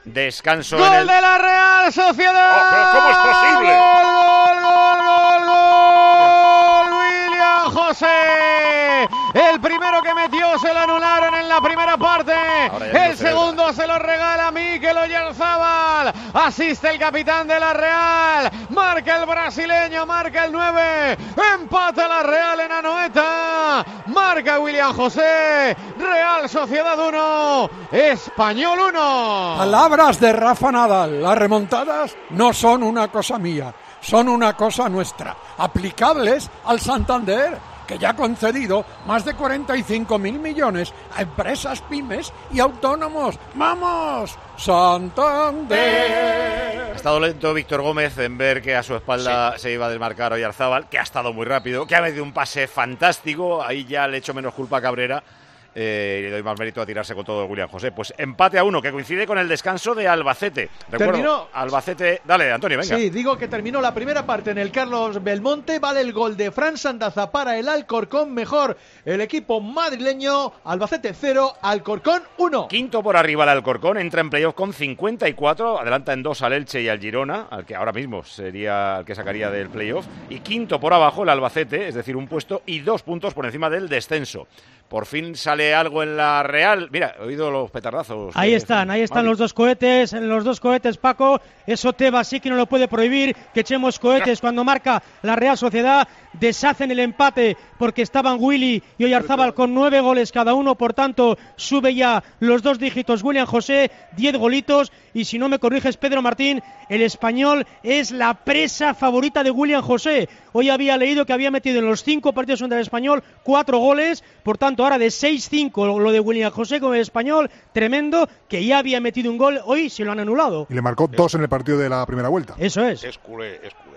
Descanso. ¡Gol de la Real Sociedad! Oh, ¿pero cómo es posible? ¡Gol! ¡William José! El primero que metió se lo anularon en la primera parte. El segundo se lo regala Mikel Oyarzabal. Asiste el capitán de la Real. Marca el brasileño, marca el 9. Empata la Real en Anoeta. Marca William José. Real Sociedad 1, Español 1. Palabras de Rafa Nadal. Las remontadas no son una cosa mía, son una cosa nuestra, aplicables al Santander, que ya ha concedido más de 45.000 millones a empresas, pymes y autónomos. ¡Vamos, Santander! Ha estado lento Víctor Gómez en ver que a su espalda se iba a desmarcar Oyarzabal, que ha estado muy rápido, que ha metido un pase fantástico. Ahí ya le echo menos culpa a Cabrera. Le doy más mérito a tirarse con todo William José. Pues empate a 1, que coincide con el descanso de Albacete. Terminó. Albacete. Dale, Antonio, venga. Sí, digo que terminó la primera parte en el Carlos Belmonte. Vale el gol de Fran Sandaza para el Alcorcón. Mejor el equipo madrileño. Albacete 0, Alcorcón 1. Quinto por arriba el Alcorcón. Entra en playoff con 54. Adelanta en 2 al Elche y al Girona, al que ahora mismo sería el que sacaría del playoff. Y quinto por abajo el Albacete, es decir, un puesto y 2 puntos por encima del descenso. Por fin sale algo en la Real. Mira, he oído los petardazos. Ahí están los dos cohetes, Paco. Eso Tebas sí que no lo puede prohibir, que echemos cohetes cuando marca la Real Sociedad. Deshacen el empate porque estaban Willy y Oyarzabal con 9 goles cada uno, por tanto sube ya los 2 dígitos William José, 10 golitos, y si no me corriges Pedro Martín, el Español es la presa favorita de William José. Hoy había leído que había metido en los 5 partidos contra el Español 4 goles, por tanto ahora de 6-5 lo de William José con el Español, tremendo, que ya había metido un gol, hoy se lo han anulado. Y le marcó 2 en el partido de la primera vuelta. Eso es. Es culé.